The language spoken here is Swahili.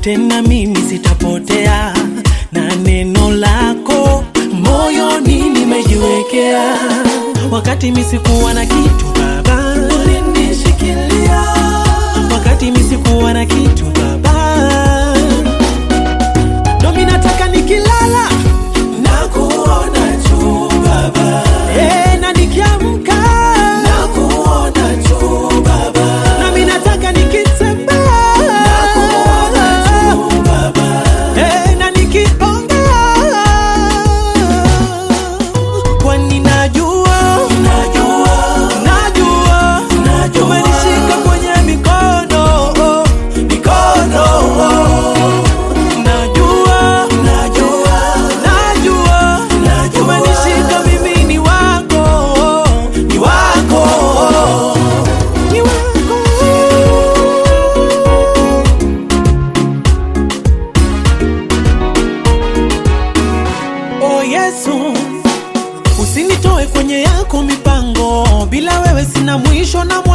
tena mimi sitapotea, na neno lako moyoni nimejiwekea. Wakati mimi sikuwa na kitu Baba, ulinishikilia. Wakati mimi sikuwa na kitu Baba, ndio mimi nataka nikilala na kuona tu Baba, na nikiamka na kuona tu Baba, na mimi nataka nikitembea na kuona tu Baba, na nikiongea, kwani najua umenishika kwenye mikono. Najua umenishika, mimi ni wako, ni wako, ni wako. Oh Yesu, usinitoe kwenye yako mipango, bila wewe sina mwisho na